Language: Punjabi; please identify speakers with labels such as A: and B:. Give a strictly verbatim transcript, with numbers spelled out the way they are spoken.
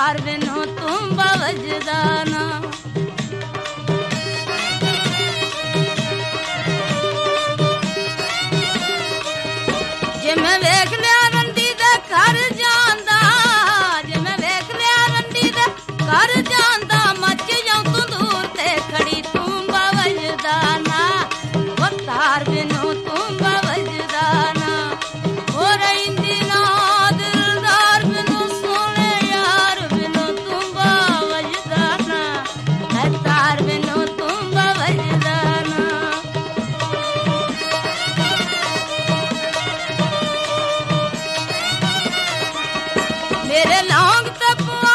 A: ਤਾਰ ਬਿਨੋਂ ਤੁੰਬਾ ਵੱਜਦਾ ਨਾ। ਜੇ ਮੈਂ ਵੇਖ ਲਿਆ ਰੰਡੀ ਦੇ ਘਰ ਜਾਂਦਾ, ਜੇ ਮੈਂ ਵੇਖ ਲਿਆ ਰੰਡੀ ਦੇ ਘਰ ਜਾਂਦਾ, ਮੱਚ ਜਾਉ ਤੂੰ ਦੂਰ ਤੇ ਖੜੀ ਤੁੰਬਾ ਵੱਜਦਾ ਨਾ। ਉਹ ਤਾਰ ਬਿਨੋਂ ਤੁੰਬਾ ਵੱਜਦਾ ਨਾ। ਹੋ ਰਹਿੰਦੀ ਨਾ ਦਿਲਦਾਰ ਬਿਨੋਂ ਸੋਹਣੇ ਯਾਰ ਬਿਨੋਂ ਤੁੰਬਾ ਵੱਜਦਾ ਨਾ। ਹੈ ਤਾਰ ਬਿਨੋਂ ਤੁੰਬਾ ਵੱਜਦਾ ਨਾ। ਮੇਰੇ ਲੌਂਗ ਤੇ